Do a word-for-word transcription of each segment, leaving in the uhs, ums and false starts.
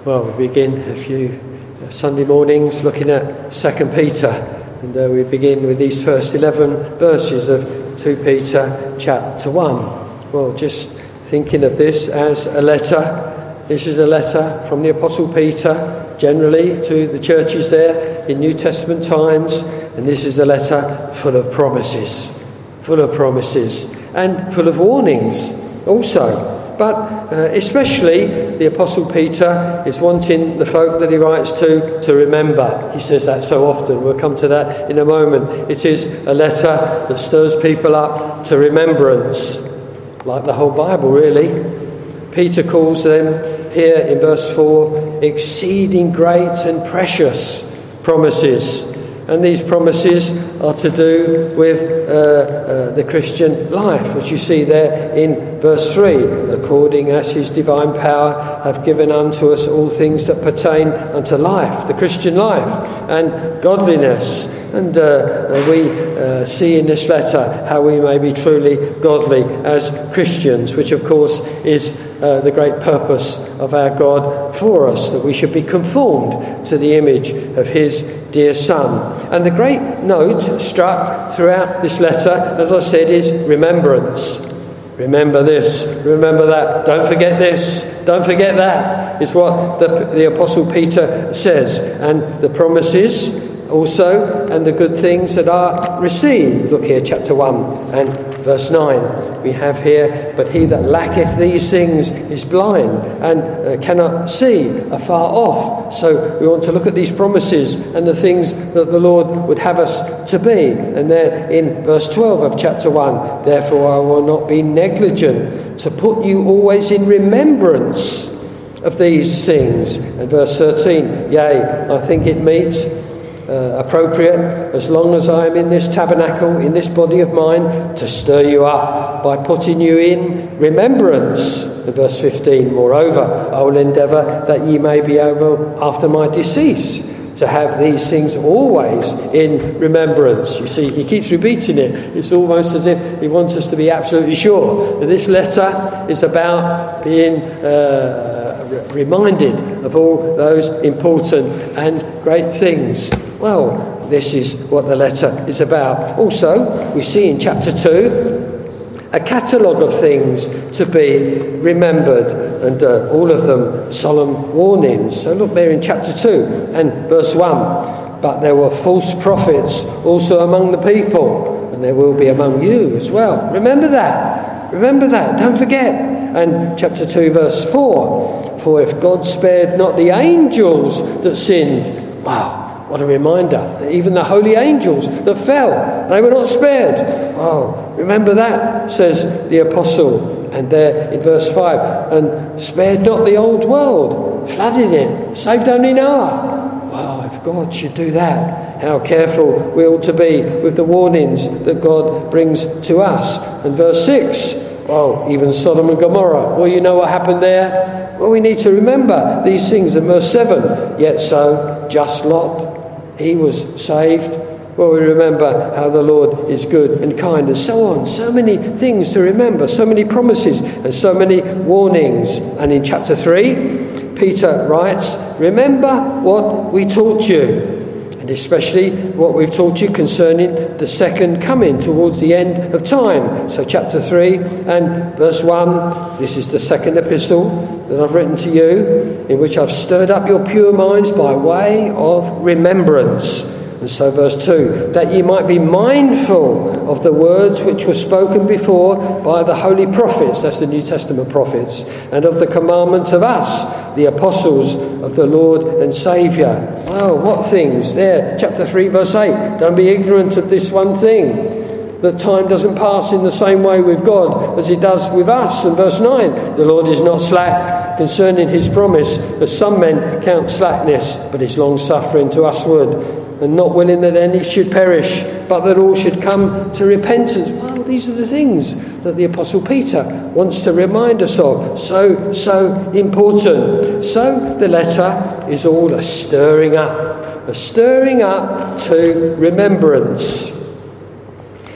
Well, we begin a few Sunday mornings looking at Second Peter, and uh, we begin with these first eleven verses of Second Peter chapter one. Well, just thinking of this as a letter. This is a letter from the Apostle Peter, generally to the churches there in New Testament times, and this is a letter full of promises, full of promises, and full of warnings also. But uh, especially the Apostle Peter is wanting the folk that he writes to to remember. He says that so often. We'll come to that in a moment. It is a letter that stirs people up to remembrance, like the whole Bible, really. Peter calls them here in verse four exceeding great and precious promises. And these promises are to do with uh, uh, the Christian life, which you see there in verse three. According as his divine power hath given unto us all things that pertain unto life, the Christian life, and godliness. And uh, we uh, see in this letter how we may be truly godly as Christians, which of course is uh, the great purpose of our God for us, that we should be conformed to the image of his dear Son. And the great note struck throughout this letter, as I said, is remembrance. Remember this, remember that, don't forget this, don't forget that, is what the, the Apostle Peter says. And the promises also, and the good things that are received. Look here, chapter one and verse nine. We have here, but he that lacketh these things is blind and uh, cannot see afar off. So we want to look at these promises and the things that the Lord would have us to be. And there in verse twelve of chapter one, therefore I will not be negligent to put you always in remembrance of these things. And verse thirteen, yea, I think it meets Uh, appropriate, as long as I am in this tabernacle, in this body of mine, to stir you up by putting you in remembrance. In verse fifteen, moreover, I will endeavour that ye may be able, after my decease, to have these things always in remembrance. You see, he keeps repeating it. It's almost as if he wants us to be absolutely sure that this letter is about being uh, reminded of all those important and great things. Well, this is what the letter is about. Also, we see in chapter two a catalogue of things to be remembered, and uh, all of them solemn warnings. So look there in chapter two and verse one. But there were false prophets also among the people, and there will be among you as well. Remember that. Remember that. Don't forget. And chapter two verse four. For if God spared not the angels that sinned, wow, what a reminder that even the holy angels that fell, they were not spared. Oh, remember that, says the apostle. And there in verse five, and spared not the old world, flooded it, saved only Noah. Wow, if God should do that, how careful we ought to be with the warnings that God brings to us. And verse six, well, even Sodom and Gomorrah. Well, you know what happened there? Well, we need to remember these things. In verse seven, yet so just Lot, he was saved. Well, we remember how the Lord is good and kind, and so on. So many things to remember, so many promises and so many warnings. And in chapter three, Peter writes, remember what we taught you, and especially what we've taught you concerning the second coming towards the end of time. So chapter three and verse one, this is the second epistle that I've written to you, in which I've stirred up your pure minds by way of remembrance. And so verse two, that ye might be mindful of the words which were spoken before by the holy prophets, that's the New Testament prophets, and of the commandment of us, the apostles of the Lord and Saviour. Oh, what things? There, chapter three, verse eight, don't be ignorant of this one thing, that time doesn't pass in the same way with God as it does with us. And verse nine, the Lord is not slack concerning his promise, as some men count slackness, but is long-suffering to usward, and not willing that any should perish, but that all should come to repentance. Well, these are the things that the Apostle Peter wants to remind us of. So, so important. So the letter is all a stirring up, a stirring up to remembrance.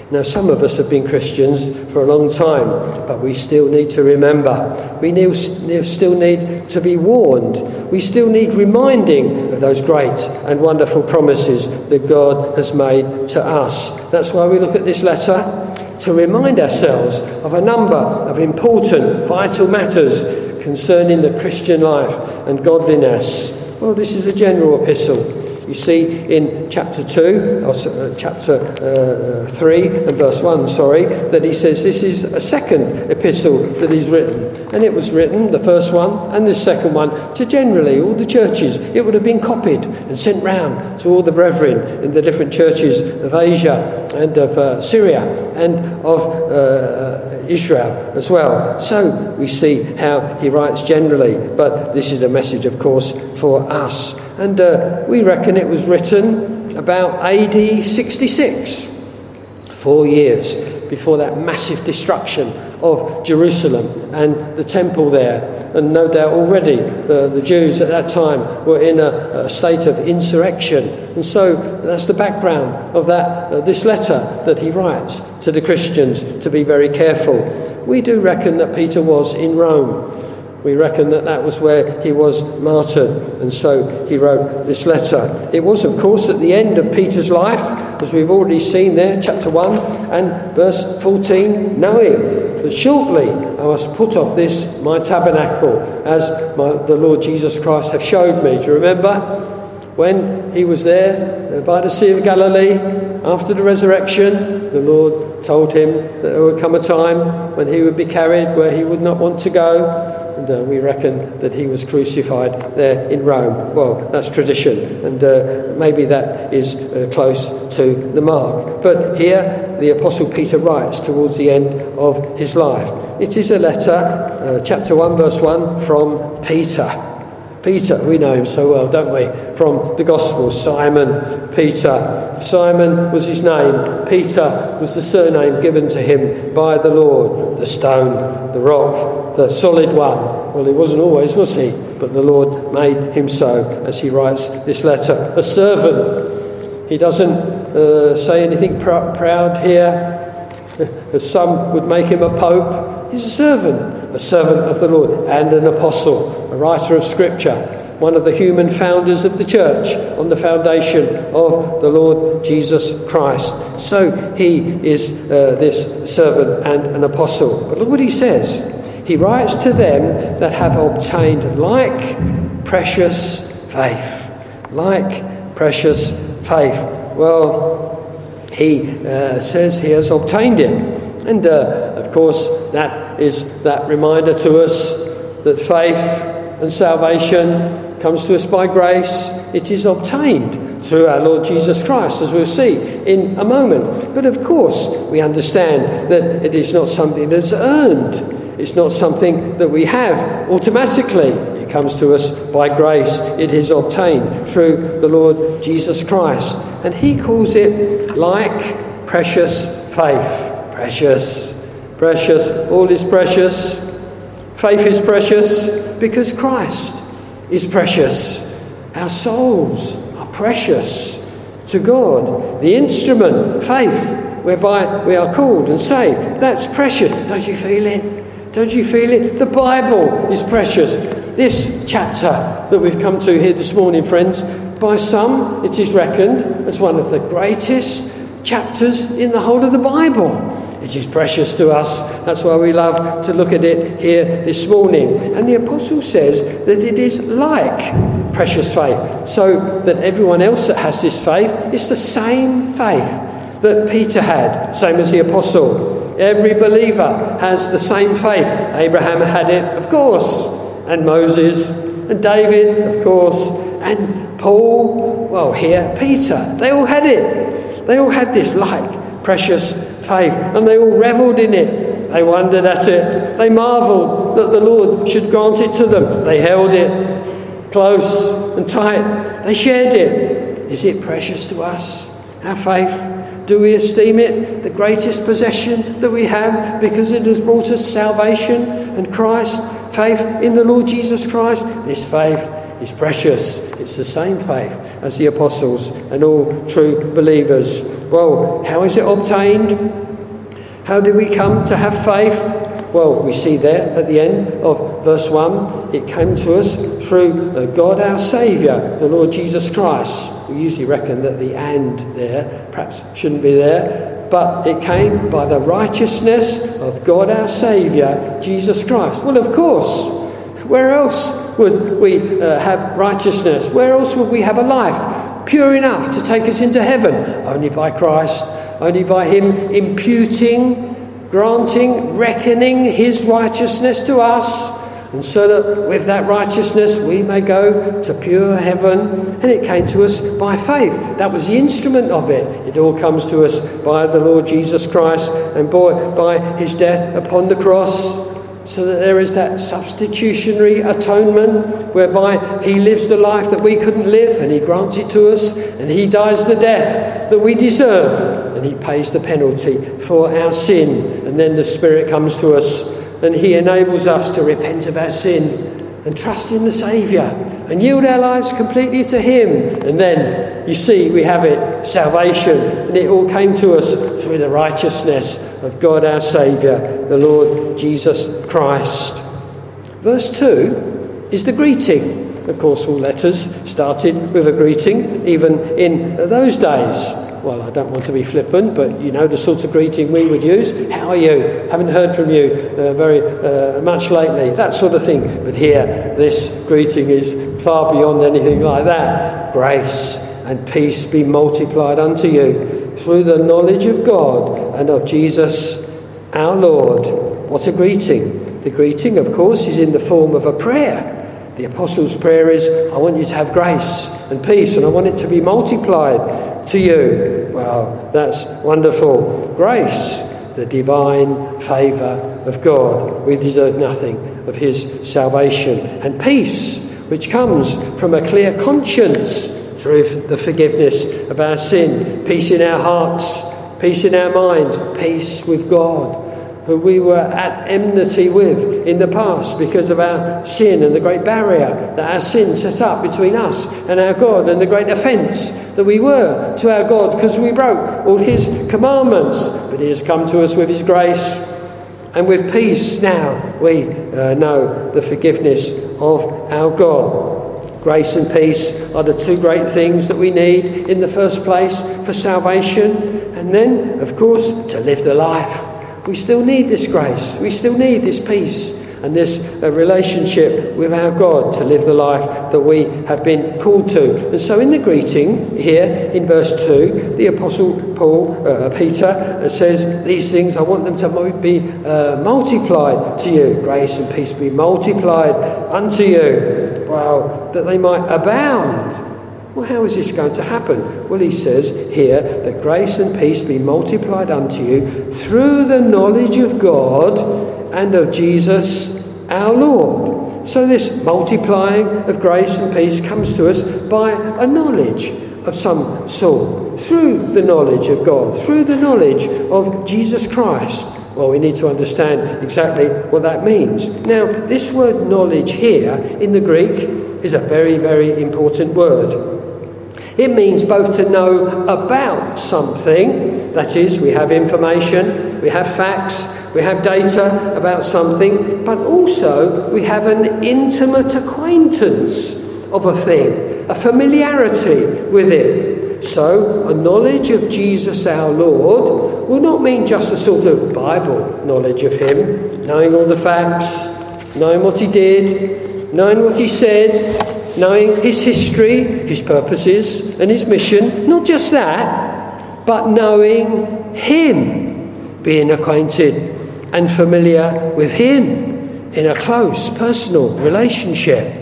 Now, some of us have been Christians for a long time, but we still need to remember. We still need to be warned. We still need reminding of those great and wonderful promises that God has made to us. That's why we look at this letter, to remind ourselves of a number of important, vital matters concerning the Christian life and godliness. Well, this is a general epistle. You see in chapter two, or uh, chapter uh, three and verse one, sorry, that he says this is a second epistle that he's written. And it was written, the first one and the second one, to generally all the churches. It would have been copied and sent round to all the brethren in the different churches of Asia and of uh, Syria and of uh, Israel as well. So we see how he writes generally, but this is a message, of course, for us. And uh, we reckon it was written about A D sixty-six, four years before that massive destruction of Jerusalem and the temple there. And no doubt already the, the Jews at that time were in a, a state of insurrection. And so that's the background of that uh, this letter that he writes to the Christians, to be very careful. We do reckon that Peter was in Rome. We reckon that that was where he was martyred, and so he wrote this letter. It was, of course, at the end of Peter's life, as we've already seen there, chapter one and verse fourteen, knowing that shortly I must put off this my tabernacle, as my, the Lord Jesus Christ have showed me. Do you remember when he was there by the Sea of Galilee after the resurrection? The Lord told him that there would come a time when he would be carried where he would not want to go. And uh, we reckon that he was crucified there in Rome. Well, that's tradition, and uh, maybe that is uh, close to the mark. But here the Apostle Peter writes towards the end of his life. It is a letter, uh, chapter one, verse one, from Peter. Peter, we know him so well, don't we? From the Gospels, Simon Peter. Simon was his name. Peter was the surname given to him by the Lord. The stone, the rock, the solid one. Well, he wasn't always, was he? But the Lord made him so, as he writes this letter. A servant. He doesn't uh, say anything pr- proud here, as some would make him a pope. He's a servant. A servant of the Lord and an apostle, a writer of Scripture, one of the human founders of the church on the foundation of the Lord Jesus Christ. So he is uh, this servant and an apostle. But look what he says. He writes to them that have obtained like precious faith. Like precious faith. Well, he uh, says he has obtained it. And uh, of course, that is that reminder to us that faith and salvation comes to us by grace. It is obtained through our Lord Jesus Christ, as we'll see in a moment. But of course, we understand that it is not something that's earned. It's not something that we have automatically. It comes to us by grace. It is obtained through the Lord Jesus Christ. And he calls it like precious faith. Precious, precious, all is precious. Faith is precious because Christ is precious. Our souls are precious to God. The instrument, faith, whereby we are called and saved, that's precious. Don't you feel it? Don't you feel it? The Bible is precious. This chapter that we've come to here this morning, friends, by some it is reckoned as one of the greatest chapters in the whole of the Bible. It is precious to us. That's why we love to look at it here this morning. And the apostle says that it is like precious faith, so that everyone else that has this faith is the same faith that Peter had, same as the apostle. Every believer has the same faith. Abraham had it, of course, and Moses, and David, of course, and Paul. Well, here, Peter. They all had it. They all had this like precious faith, and they all revelled in it. They wondered at it. They marvelled that the Lord should grant it to them. They held it close and tight. They shared it. Is it precious to us, our faith? Do we esteem it the greatest possession that we have because it has brought us salvation and Christ, faith in the Lord Jesus Christ? This faith is precious. It's the same faith as the apostles and all true believers. Well, how is it obtained? How did we come to have faith? Well, we see there at the end of verse one, it came to us through uh, God our Saviour, the Lord Jesus Christ. We usually reckon that the and there perhaps shouldn't be there, but it came by the righteousness of God our Saviour, Jesus Christ. Well, of course, where else would we uh, have righteousness? Where else would we have a life pure enough to take us into heaven? Only by Christ, only by him imputing, granting, reckoning his righteousness to us, and so that with that righteousness we may go to pure heaven. And it came to us by faith. That was the instrument of it. It all comes to us by the Lord Jesus Christ and by his death upon the cross, so that there is that substitutionary atonement whereby he lives the life that we couldn't live, and he grants it to us, and he dies the death that we deserve, and he pays the penalty for our sin. And then the Spirit comes to us and he enables us to repent of our sin and trust in the Saviour and yield our lives completely to him. And then, you see, we have it, salvation, and it all came to us through the righteousness of God our Saviour, the Lord Jesus Christ. Verse two is the greeting. Of course, all letters started with a greeting, even in those days. Well, I don't want to be flippant, but you know the sort of greeting we would use. How are you? Haven't heard from you uh, very uh, much lately. That sort of thing. But here, this greeting is far beyond anything like that. Grace and peace be multiplied unto you through the knowledge of God and of Jesus our Lord. What a greeting. The greeting, of course, is in the form of a prayer. The Apostles' prayer is, I want you to have grace and peace, and I want it to be multiplied to you. Well, that's wonderful. Grace, the divine favour of God. We deserve nothing of his salvation. And peace, which comes from a clear conscience through the forgiveness of our sin. Peace in our hearts, peace in our minds, peace with God, who we were at enmity with in the past because of our sin and the great barrier that our sin set up between us and our God, and the great offence that we were to our God because we broke all his commandments. But he has come to us with his grace, and with peace now we uh, know the forgiveness of our God. Grace and peace are the two great things that we need in the first place for salvation, and then, of course, to live the life. We still need this grace. We still need this peace and this uh, relationship with our God to live the life that we have been called to. And so in the greeting here in verse two, the Apostle Paul, uh, Peter, uh, says, these things I want them to be uh, multiplied to you. Grace and peace be multiplied unto you. Wow, that they might abound. Well, how is this going to happen? Well, he says here that grace and peace be multiplied unto you through the knowledge of God and of Jesus our Lord. So this multiplying of grace and peace comes to us by a knowledge of some sort, through the knowledge of God, through the knowledge of Jesus Christ. Well, we need to understand exactly what that means. Now, this word knowledge here in the Greek is a very, very important word. It means both to know about something, that is, we have information, we have facts, we have data about something, but also we have an intimate acquaintance of a thing, a familiarity with it. So, a knowledge of Jesus our Lord will not mean just a sort of Bible knowledge of him, knowing all the facts, knowing what he did, knowing what he said, knowing his history, his purposes and his mission. Not just that, but knowing him, being acquainted and familiar with him in a close personal relationship.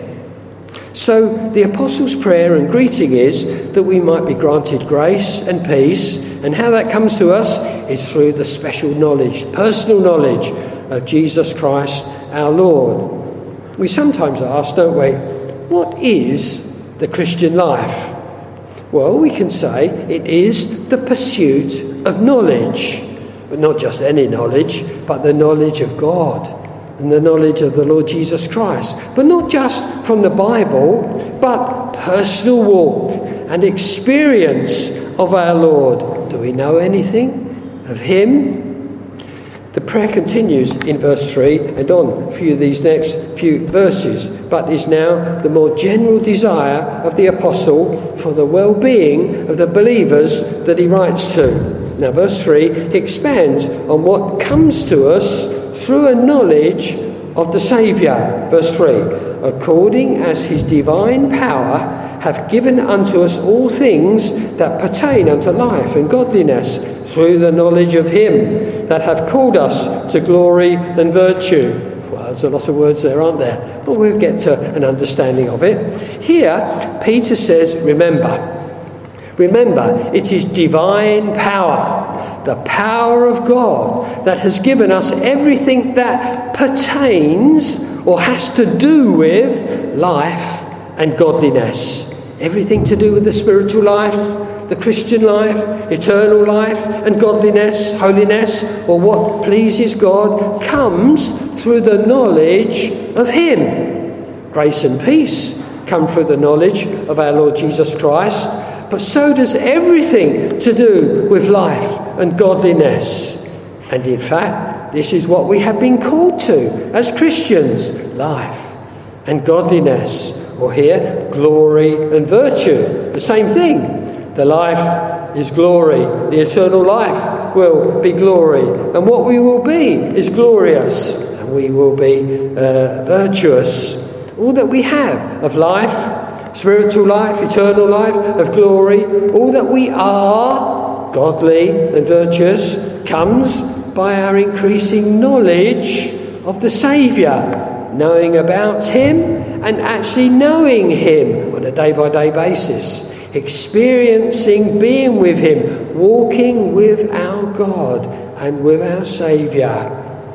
So the Apostles' prayer and greeting is that we might be granted grace and peace, and how that comes to us is through the special knowledge, personal knowledge of Jesus Christ our Lord. We sometimes ask, don't we, what is the Christian life? Well, we can say it is the pursuit of knowledge, but not just any knowledge, but the knowledge of God and the knowledge of the Lord Jesus Christ. But not just from the Bible, but personal walk and experience of our Lord. Do we know anything of him? The prayer continues in verse three and on a few of these next few verses, but is now the more general desire of the apostle for the well-being of the believers that he writes to. Now verse three expands on what comes to us through a knowledge of the Saviour. Verse three, according as his divine power hath given unto us all things that pertain unto life and godliness, through the knowledge of him that hath called us to glory and virtue. Well, there's a lot of words there, aren't there? But we'll get to an understanding of it. Here, Peter says, remember. Remember, it is divine power, the power of God, that has given us everything that pertains or has to do with life and godliness. Everything to do with the spiritual life, the Christian life, eternal life and godliness, holiness, or what pleases God, comes through the knowledge of him. Grace and peace come through the knowledge of our Lord Jesus Christ, but so does everything to do with life and godliness. And in fact, this is what we have been called to as Christians, life and godliness, or here, glory and virtue. The same thing. The life is glory. The eternal life will be glory. And what we will be is glorious. And we will be uh, virtuous. All that we have of life, spiritual life, eternal life, of glory, all that we are, godly and virtuous, comes by our increasing knowledge of the Saviour, knowing about him and actually knowing him on a day-by-day basis. Experiencing being with him, walking with our God and with our Saviour.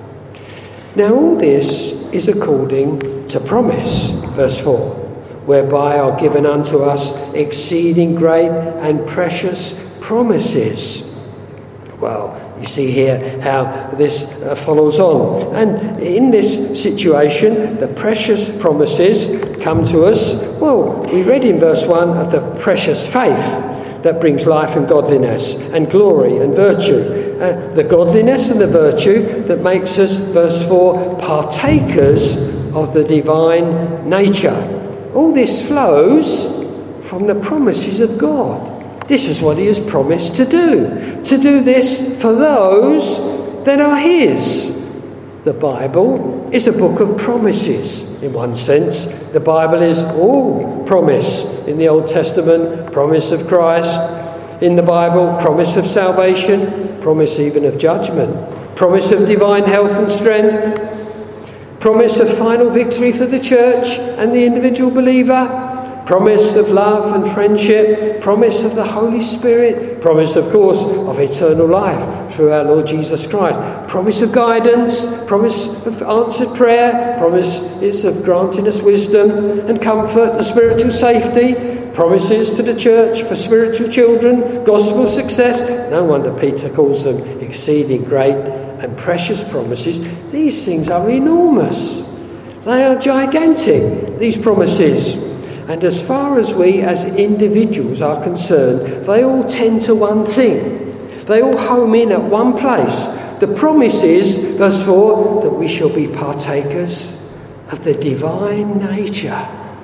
Now all this is according to promise, verse four, whereby are given unto us exceeding great and precious promises. Well, you see here how this uh, follows on. And in this situation, the precious promises come to us. Well, we read in verse one of the precious faith that brings life and godliness and glory and virtue. Uh, the godliness and the virtue that makes us, verse four, partakers of the divine nature. All this flows from the promises of God. This is what he has promised to do. To do this for those that are his. The Bible is a book of promises. In one sense, the Bible is all promise. In the Old Testament, promise of Christ. In the Bible, promise of salvation. Promise even of judgment. Promise of divine health and strength. Promise of final victory for the church and the individual believer. Promise of love and friendship, promise of the Holy Spirit, promise, of course, of eternal life through our Lord Jesus Christ, promise of guidance, promise of answered prayer, promises of granting us wisdom and comfort and spiritual safety, promises to the church for spiritual children, gospel success. No wonder Peter calls them exceeding great and precious promises. These things are enormous. They are gigantic, these promises. And as far as we as individuals are concerned, they all tend to one thing. They all home in at one place. The promise is, verse four, that we shall be partakers of the divine nature.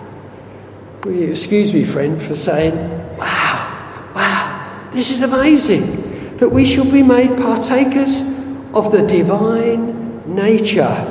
Will you excuse me, friend, for saying, wow, wow, this is amazing, that we shall be made partakers of the divine nature.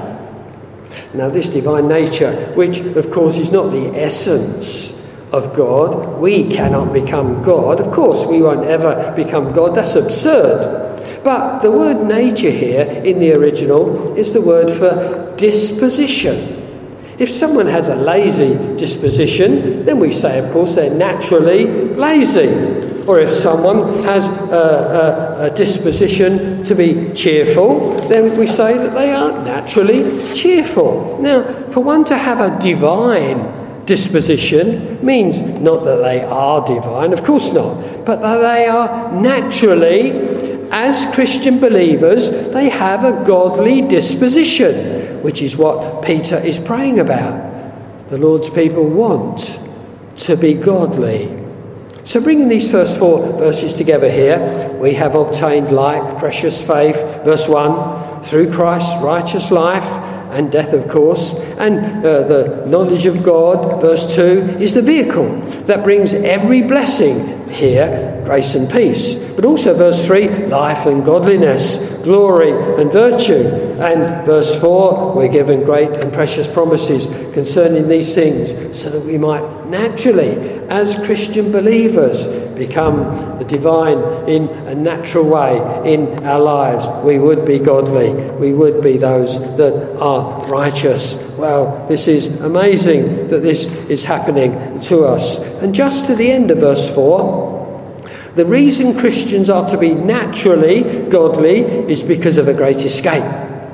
Now this divine nature, which of course is not the essence of God, we cannot become God. Of course we won't ever become God, that's absurd. But the word nature here in the original is the word for disposition. If someone has a lazy disposition, then we say of course they're naturally lazy. Or if someone has a, a, a disposition to be cheerful, then we say that they are naturally cheerful. Now, for one to have a divine disposition means not that they are divine, of course not, but that they are naturally as Christian believers, they have a godly disposition, which is what Peter is praying about. The Lord's people want to be godly. So bringing these first four verses together here, we have obtained like precious faith, verse one, through Christ's righteous life and death, of course, and uh, the knowledge of God, verse two, is the vehicle that brings every blessing here, grace and peace. But also verse three, life and godliness, glory and virtue. And verse four, we're given great and precious promises concerning these things so that we might naturally, as Christian believers, become the divine in a natural way in our lives. We would be godly. We would be those that are righteous. Well, this is amazing that this is happening to us. And just to the end of verse four, the reason Christians are to be naturally godly is because of a great escape.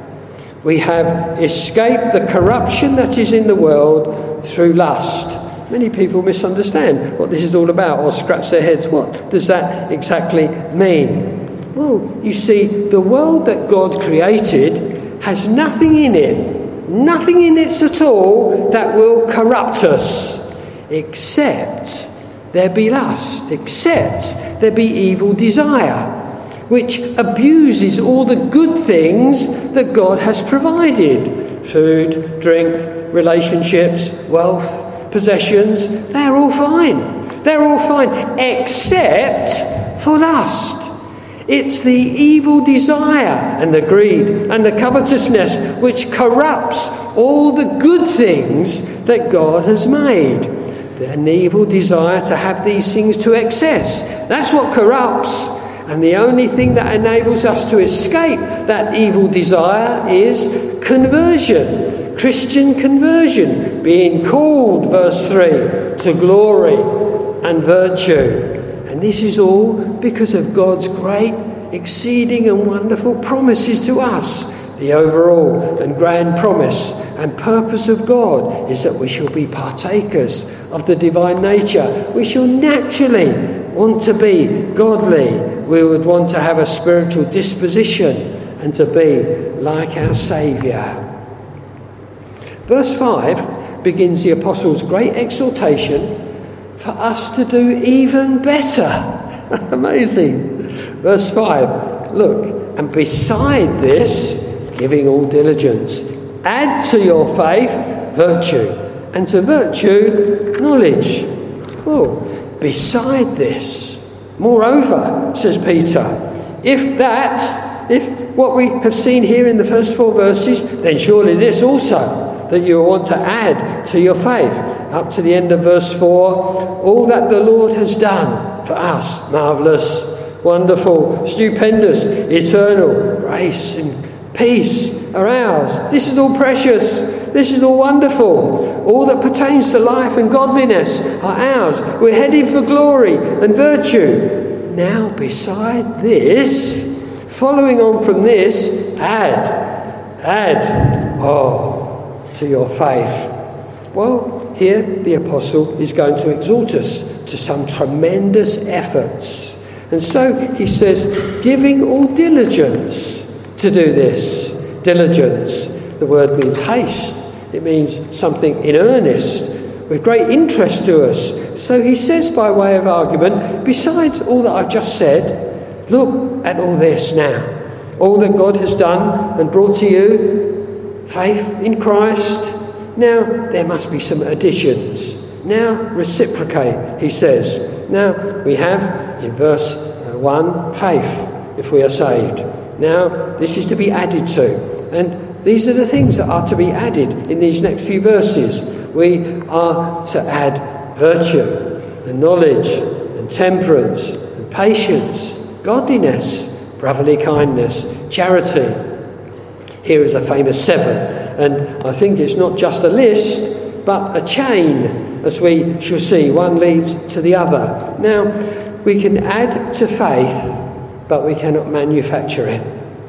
We have escaped the corruption that is in the world through lust. Many people misunderstand what this is all about or scratch their heads. What does that exactly mean? Well, you see, the world that God created has nothing in it, nothing in it at all that will corrupt us, except there be lust, except there be evil desire, which abuses all the good things that God has provided. Food, drink, relationships, wealth, possessions, they're all fine. They're all fine, except for lust. It's the evil desire and the greed and the covetousness which corrupts all the good things that God has made. An evil desire to have these things to excess. That's what corrupts. And the only thing that enables us to escape that evil desire is conversion. Christian conversion. Being called, verse three, to glory and virtue. And this is all because of God's great, exceeding and wonderful promises to us. The overall and grand promise and purpose of God is that we shall be partakers of the divine nature. We shall naturally want to be godly. We would want to have a spiritual disposition and to be like our Saviour. Verse five begins the Apostle's great exhortation for us to do even better. Amazing. Verse five, look, and beside this, giving all diligence, add to your faith virtue, and to virtue knowledge. Oh, beside this, moreover, says Peter, if that, if what we have seen here in the first four verses, then surely this also, that you want to add to your faith. Up to the end of verse four, all that the Lord has done for us, marvellous, wonderful, stupendous, eternal, grace and peace are ours. This is all precious. This is all wonderful. All that pertains to life and godliness are ours. We're heading for glory and virtue. Now, beside this, following on from this, add, add, oh, to your faith. Well, here the Apostle is going to exhort us to some tremendous efforts. And so he says, giving all diligence to do this. Diligence, the word means haste. It means something in earnest, with great interest to us. So he says by way of argument, besides all that I've just said, look at all this now. All that God has done and brought to you, faith in Christ. Now there must be some additions. Now reciprocate, he says. Now we have in verse one, faith, if we are saved. Now, this is to be added to. And these are the things that are to be added in these next few verses. We are to add virtue and knowledge and temperance and patience, godliness, brotherly kindness, charity. Here is a famous seven. And I think it's not just a list, but a chain, as we shall see. One leads to the other. Now, we can add to faith, but we cannot manufacture it.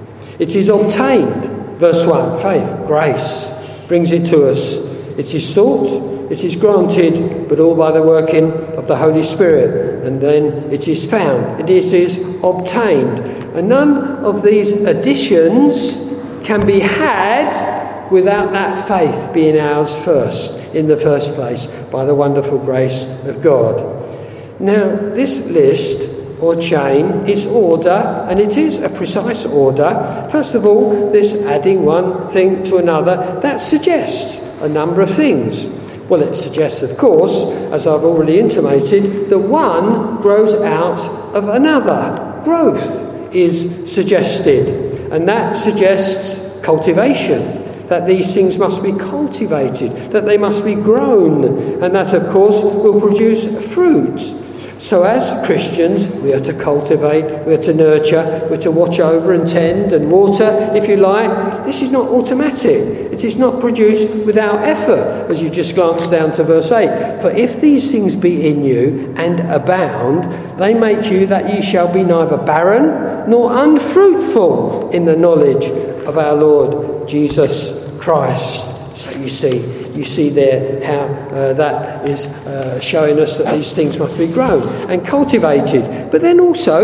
It is obtained, verse one, faith, grace, brings it to us. It is sought, it is granted, but all by the working of the Holy Spirit. And then it is found, and it is obtained. And none of these additions can be had without that faith being ours first, in the first place, by the wonderful grace of God. Now, this list or chain is order, and it is a precise order. First of all, this adding one thing to another, that suggests a number of things. Well, it suggests, of course, as I've already intimated, that one grows out of another. Growth is suggested, and that suggests cultivation, that these things must be cultivated, that they must be grown, and that, of course, will produce fruit. So as Christians, we are to cultivate, we are to nurture, we're to watch over and tend and water, if you like. This is not automatic. It is not produced without effort, as you just glance down to verse eight. For if these things be in you and abound, they make you that ye shall be neither barren nor unfruitful in the knowledge of our Lord Jesus Christ. So you see, you see there how uh, that is uh, showing us that these things must be grown and cultivated. But then also,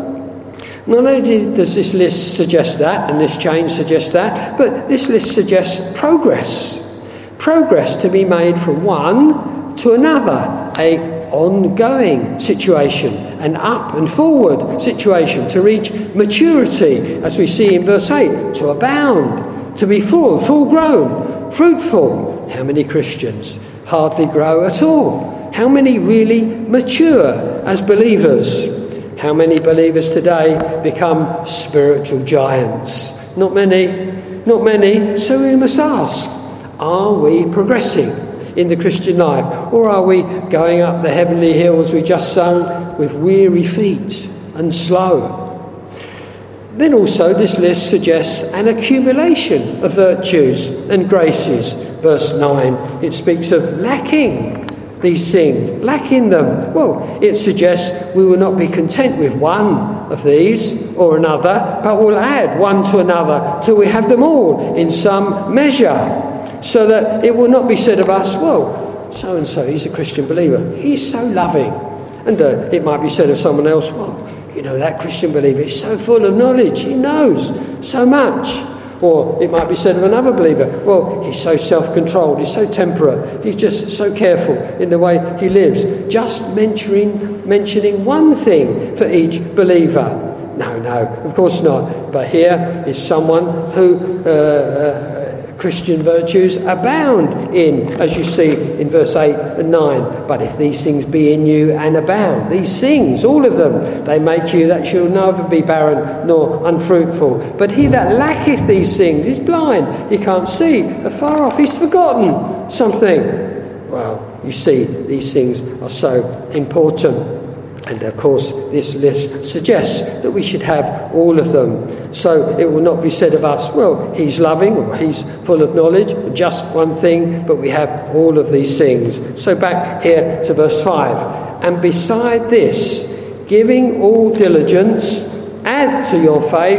not only does this list suggest that, and this chain suggests that, but this list suggests progress. Progress to be made from one to another, a ongoing situation, an up and forward situation to reach maturity, as we see in verse eight, to abound, to be full, full grown, fruitful. How many Christians hardly grow at all? How many really mature as believers? How many believers today become spiritual giants? Not many, not many. So we must ask, are we progressing in the Christian life? Or are we going up the heavenly hill, as we just sung, with weary feet and slow? Then also this list suggests an accumulation of virtues and graces. Verse nine, it speaks of lacking these things, lacking them. Well, it suggests we will not be content with one of these or another, but we'll add one to another till we have them all in some measure, so that it will not be said of us, well, so-and-so, he's a Christian believer, he's so loving. And uh, it might be said of someone else, well, you know, that Christian believer is so full of knowledge, he knows so much. Or it might be said of another believer, well, he's so self-controlled, he's so temperate, he's just so careful in the way he lives. Just mentioning, mentioning one thing for each believer. No, no, of course not. But here is someone who uh, uh, Christian virtues abound in, as you see in verse eight and nine. But if these things be in you and abound, these things, all of them, they make you that shall neither be barren nor unfruitful. But he that lacketh these things is blind, he can't see, afar off, he's forgotten something. Well, you see, these things are so important. And of course, this list suggests that we should have all of them. So it will not be said of us, well, he's loving or he's full of knowledge, just one thing, but we have all of these things. So back here to verse five. And beside this, giving all diligence, add to your faith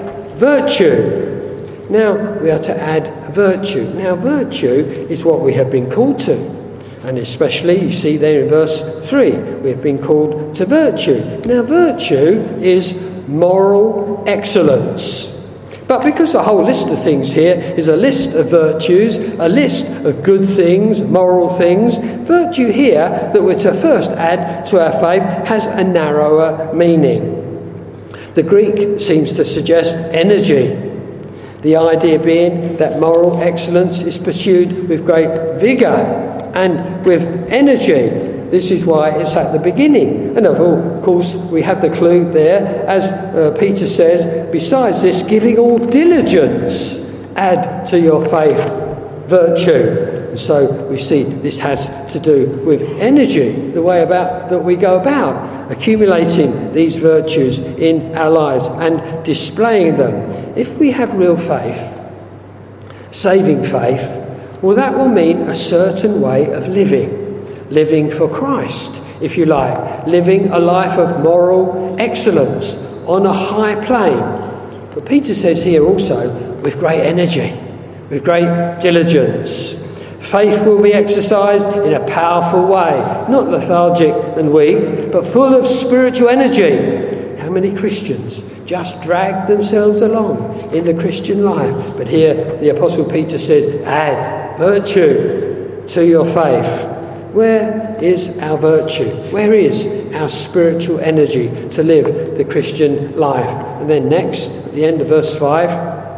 virtue. Now we are to add virtue. Now virtue is what we have been called to. And especially, you see there in verse three, we have been called to virtue. Now, virtue is moral excellence. But because the whole list of things here is a list of virtues, a list of good things, moral things, virtue here that we're to first add to our faith has a narrower meaning. The Greek seems to suggest energy. The idea being that moral excellence is pursued with great vigour and with energy. This is why it's at the beginning. And of course, we have the clue there, as uh, Peter says, besides this, giving all diligence, add to your faith virtue. And so we see this has to do with energy, the way about that we go about accumulating these virtues in our lives and displaying them. If we have real faith, saving faith, well, that will mean a certain way of living, living for Christ, if you like, living a life of moral excellence on a high plane. But Peter says here also, with great energy, with great diligence. Faith will be exercised in a powerful way, not lethargic and weak, but full of spiritual energy. How many Christians just drag themselves along in the Christian life. But here the Apostle Peter says, add virtue to your faith. Where is our virtue? Where is our spiritual energy to live the Christian life? And then next, at the end of verse five,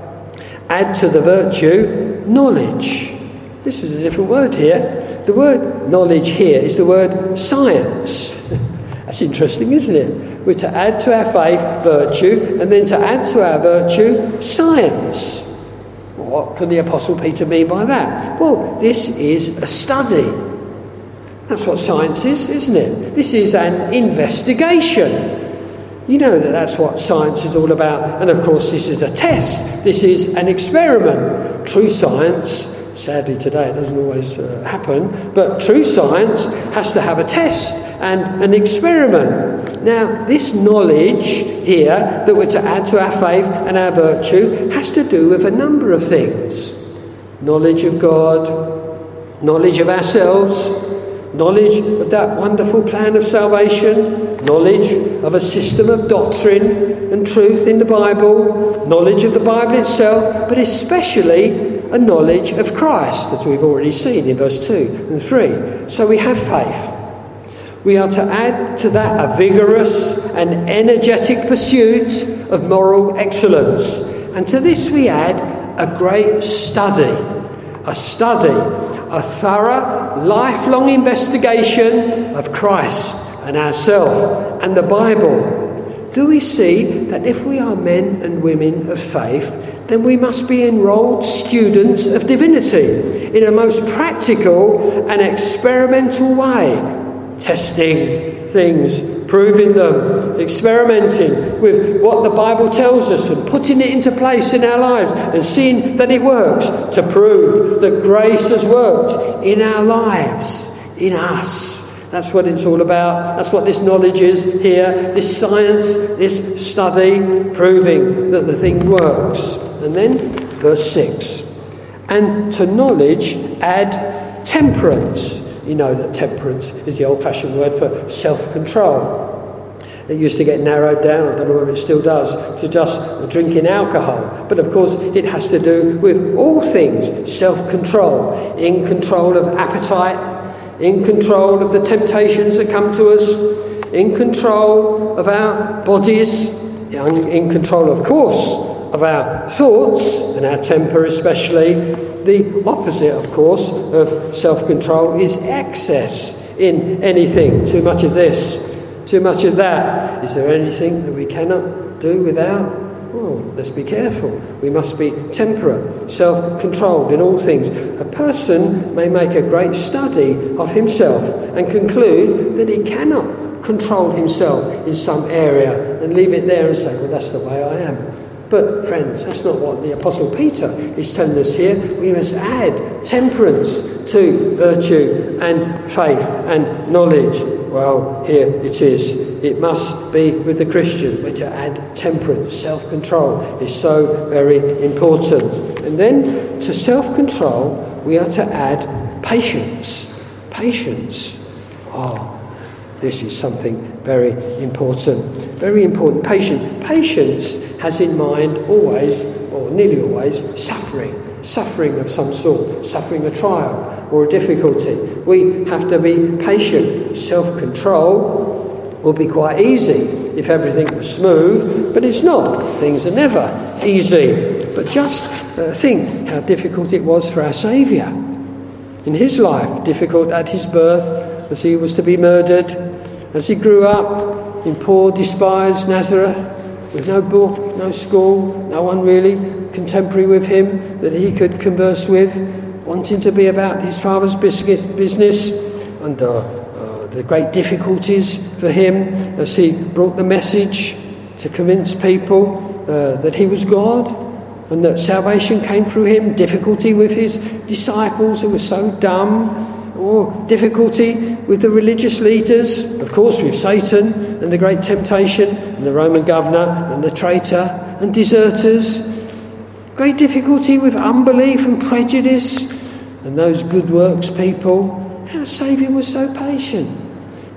add to the virtue knowledge. This is a different word here. The word knowledge here is the word science. That's interesting, isn't it? We're to add to our faith virtue, and then to add to our virtue science. What can the Apostle Peter mean by that? Well, this is a study. That's what science is, isn't it? This is an investigation. You know that that's what science is all about. And of course, this is a test. This is an experiment. True science, sadly today it doesn't always uh, happen, but true science has to have a test and an experiment. Now, this knowledge here that we're to add to our faith and our virtue has to do with a number of things. Knowledge of God, knowledge of ourselves, knowledge of that wonderful plan of salvation, knowledge of a system of doctrine and truth in the Bible, knowledge of the Bible itself, but especially a knowledge of Christ, as we've already seen in verse two and three. So we have faith. We are to add to that a vigorous and energetic pursuit of moral excellence. And to this we add a great study, a study, a thorough, lifelong investigation of Christ and ourselves and the Bible. Do we see that if we are men and women of faith, then we must be enrolled students of divinity in a most practical and experimental way, testing things, proving them, experimenting with what the Bible tells us and putting it into place in our lives and seeing that it works, to prove that grace has worked in our lives, in us. That's what it's all about. That's what this knowledge is here, this science, this study, proving that the thing works. And then verse six, and to knowledge add temperance. You know that temperance is the old-fashioned word for self-control. It used to get narrowed down, I don't know whether it still does, to just drinking alcohol. But of course it has to do with all things self-control, in control of appetite, in control of the temptations that come to us, in control of our bodies, in control, of course, of our thoughts and our temper especially. The opposite, of course, of self-control is excess in anything. Too much of this, too much of that. Is there anything that we cannot do without? Oh, let's be careful. We must be temperate, self-controlled in all things. A person may make a great study of himself and conclude that he cannot control himself in some area and leave it there and say, well, that's the way I am. But, friends, that's not what the Apostle Peter is telling us here. We must add temperance to virtue and faith and knowledge. Well, here it is. It must be with the Christian. We're to add temperance. Self-control is so very important. And then to self-control, we are to add patience. Patience. Oh, this is something very important. Very important. Patience. Patience has in mind always, or nearly always, suffering. Suffering of some sort. Suffering a trial or a difficulty. We have to be patient. Self-control will be quite easy if everything was smooth, but it's not. Things are never easy. But just uh, think how difficult it was for our Saviour. In his life, difficult at his birth, as he was to be murdered, as he grew up in poor, despised Nazareth, with no book, no school, no one really contemporary with him that he could converse with, wanting to be about his father's business, and uh, uh, the great difficulties for him as he brought the message to convince people uh, that he was God and that salvation came through him, difficulty with his disciples who were so dumb, or difficulty with the religious leaders, of course with Satan and the great temptation and the Roman governor and the traitor and deserters, great difficulty with unbelief and prejudice and those good works people. Our Saviour was so patient.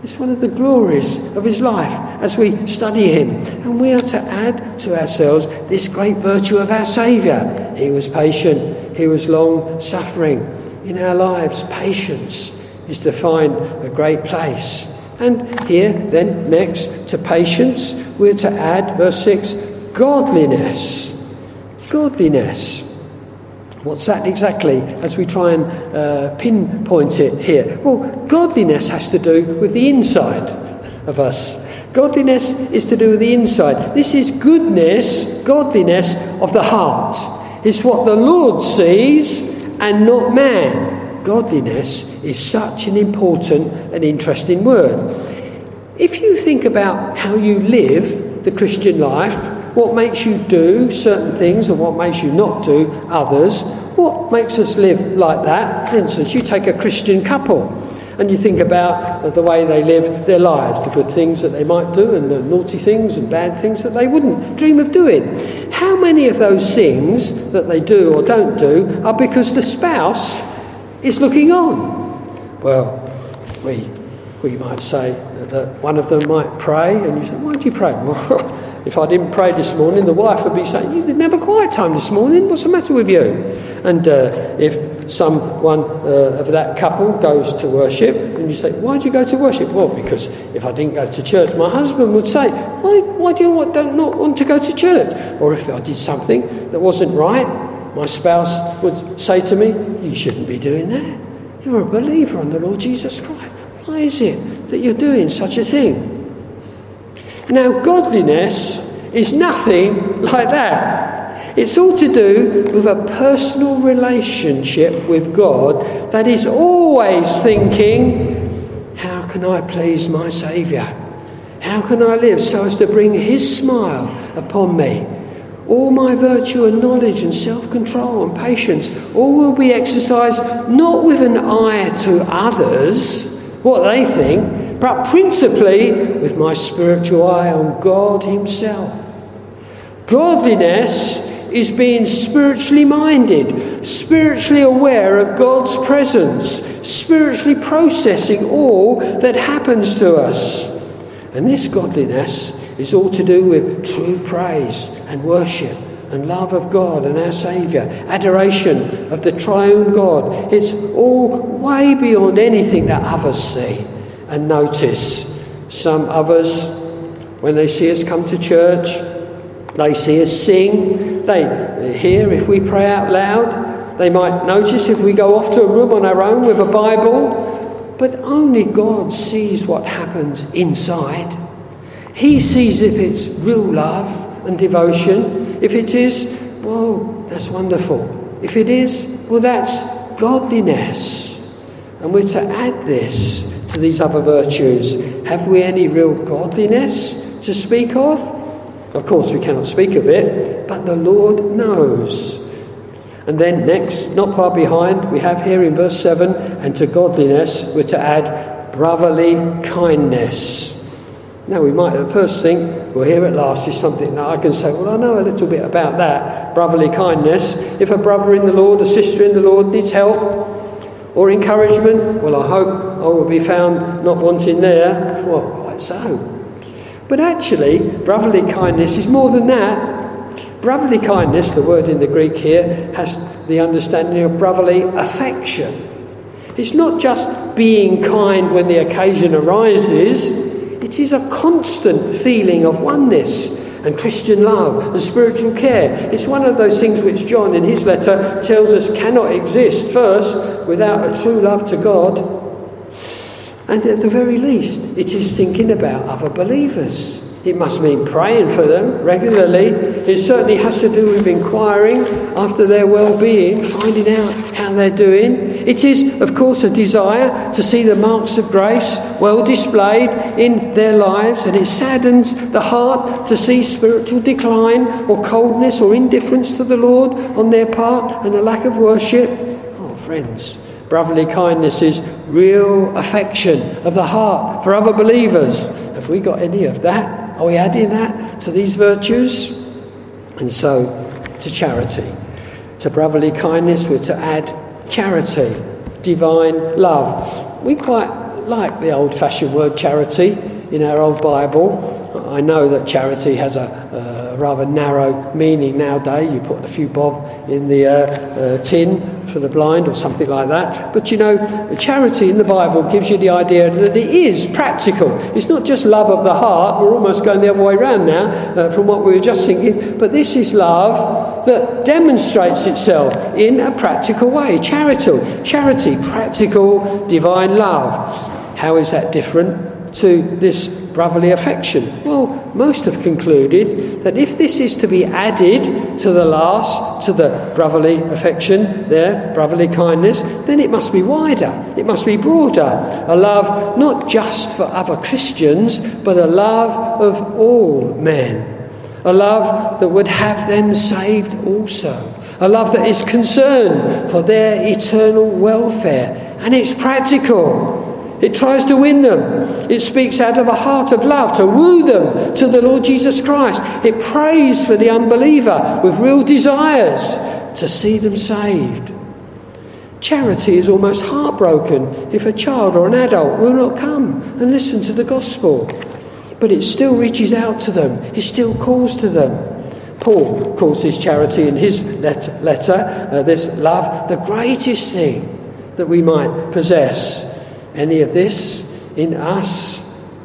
It's one of the glories of his life as we study him. And we are to add to ourselves this great virtue of our Saviour. He was patient. He was long-suffering. In our lives, patience is to find a great place. And here, then, next to patience, we're to add, verse six, godliness. Godliness. What's that exactly, as we try and uh, pinpoint it here? Well, godliness has to do with the inside of us. Godliness is to do with the inside. This is goodness, godliness of the heart. It's what the Lord sees and not man. Godliness is such an important and interesting word. If you think about how you live the Christian life, what makes you do certain things and what makes you not do others, what makes us live like that? For instance, you take a Christian couple and you think about the way they live their lives, the good things that they might do and the naughty things and bad things that they wouldn't dream of doing. How many of those things that they do or don't do are because the spouse is looking on? Well, we we might say that one of them might pray, and you say, why do you pray? Well, if I didn't pray this morning, the wife would be saying, you didn't have a quiet time this morning, what's the matter with you? And uh, if someone uh, of that couple goes to worship, and you say, why do you go to worship? Well, because if I didn't go to church, my husband would say, why, why do you want, don't not want to go to church? Or if I did something that wasn't right, my spouse would say to me, you shouldn't be doing that. You're a believer in the Lord Jesus Christ. Why is it that you're doing such a thing? Now, godliness is nothing like that. It's all to do with a personal relationship with God that is always thinking, how can I please my Saviour? How can I live so as to bring his smile upon me? All my virtue and knowledge and self-control and patience, all will be exercised not with an eye to others, what they think, but principally with my spiritual eye on God himself. Godliness is being spiritually minded, spiritually aware of God's presence, spiritually processing all that happens to us. And this godliness is all to do with true praise and worship and love of God and our Saviour, adoration of the triune God. It's all way beyond anything that others see and notice. Some others, when they see us come to church, they see us sing, they hear if we pray out loud, they might notice if we go off to a room on our own with a Bible, but only God sees what happens inside. He sees if it's real love and devotion. If it is, well, that's wonderful. If it is, well, that's godliness. And we're to add this to these other virtues. Have we any real godliness to speak of? Of course, we cannot speak of it, but the Lord knows. And then next, not far behind, we have here in verse seven, and to godliness we're to add brotherly kindness. Now, we might at first think, well, here at last is something that I can say, well, I know a little bit about that, brotherly kindness. If a brother in the Lord, a sister in the Lord needs help or encouragement, well, I hope I will be found not wanting there. Well, quite so. But actually, brotherly kindness is more than that. Brotherly kindness, the word in the Greek here, has the understanding of brotherly affection. It's not just being kind when the occasion arises. It is a constant feeling of oneness and Christian love and spiritual care. It's one of those things which John in his letter tells us cannot exist first without a true love to God. And at the very least, it is thinking about other believers. It must mean praying for them regularly. It certainly has to do with inquiring after their well-being, finding out how they're doing. It is, of course, a desire to see the marks of grace well displayed in their lives, and it saddens the heart to see spiritual decline or coldness or indifference to the Lord on their part and a lack of worship. Oh, friends, brotherly kindness is real affection of the heart for other believers. Have we got any of that? Are we adding that to these virtues? And so, to charity. To brotherly kindness, we're to add charity, divine love. We quite like the old-fashioned word charity in our old Bible. I know that charity has a, a rather narrow meaning nowadays. You put a few bob in the uh, uh, tin for the blind or something like that. But you know, charity in the Bible gives you the idea that it is practical. It's not just love of the heart. We're almost going the other way around now uh, from what we were just thinking. But this is love that demonstrates itself in a practical way. Charity, charity, practical, divine love. How is that different to this brotherly affection? Well, most have concluded that if this is to be added to the last, to the brotherly affection there, brotherly kindness, then it must be wider, it must be broader. A love not just for other Christians, but a love of all men. A love that would have them saved also. A love that is concerned for their eternal welfare. And it's practical. It tries to win them. It speaks out of a heart of love to woo them to the Lord Jesus Christ. It prays for the unbeliever with real desires to see them saved. Charity is almost heartbroken if a child or an adult will not come and listen to the gospel. But it still reaches out to them. It still calls to them. Paul calls this charity in his letter, letter uh, this love, the greatest thing that we might possess. Any of this in us?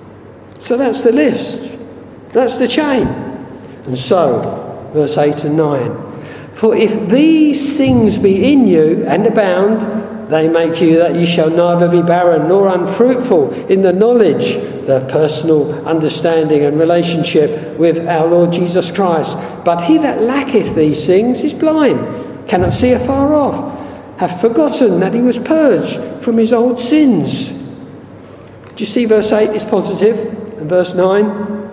So that's the list. That's the chain. And so, verse eight and nine. For if these things be in you and abound, they make you that ye shall neither be barren nor unfruitful in the knowledge, the personal understanding and relationship with our Lord Jesus Christ. But he that lacketh these things is blind, cannot see afar off, hath forgotten that he was purged from his old sins. Do you see verse eight is positive and verse nine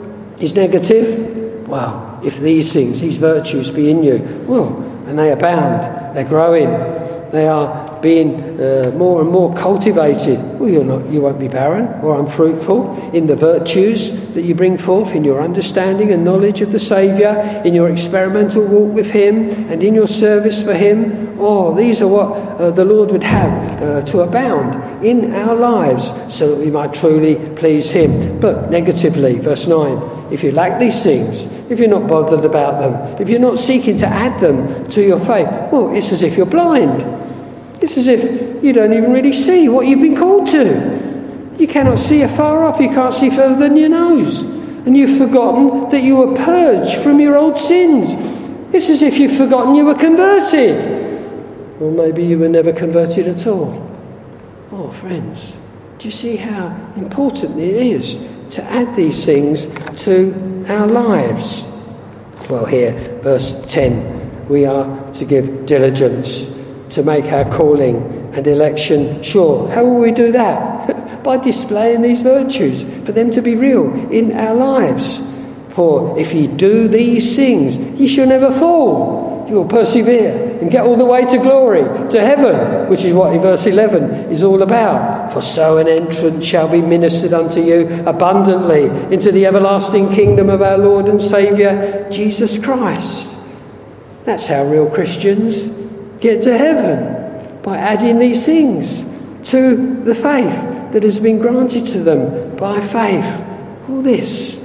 is negative? Wow, if these things, these virtues be in you, well, and they abound, they're growing, they are being uh, more and more cultivated, well, you're not, you won't be barren or unfruitful in the virtues that you bring forth in your understanding and knowledge of the Saviour, in your experimental walk with him and in your service for him. Oh, these are what uh, the Lord would have uh, to abound in our lives so that we might truly please him. But negatively, verse nine, if you lack these things, if you're not bothered about them, if you're not seeking to add them to your faith, well, it's as if you're blind. It's as if you don't even really see what you've been called to. You cannot see afar off. You can't see further than your nose. And you've forgotten that you were purged from your old sins. It's as if you've forgotten you were converted. Or maybe you were never converted at all. Oh, friends, do you see how important it is to add these things to our lives? Well, here, verse ten, we are to give diligence to make our calling and election sure. How will we do that? By displaying these virtues, for them to be real in our lives. For if ye do these things, ye shall never fall. You will persevere and get all the way to glory, to heaven, which is what verse eleven is all about. For so an entrance shall be ministered unto you abundantly into the everlasting kingdom of our Lord and Saviour, Jesus Christ. That's how real Christians get to heaven, by adding these things to the faith that has been granted to them by faith. All this,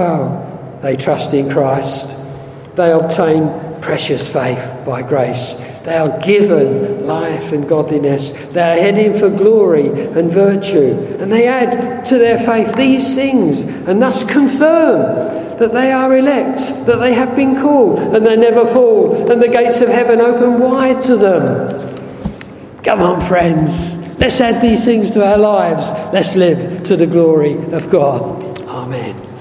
well, they trust in Christ. They obtain precious faith by grace. They are given life and godliness. They are heading for glory and virtue. And they add to their faith these things and thus confirm that they are elect, that they have been called, and they never fall, and the gates of heaven open wide to them. Come on, friends. Let's add these things to our lives. Let's live to the glory of God. Amen.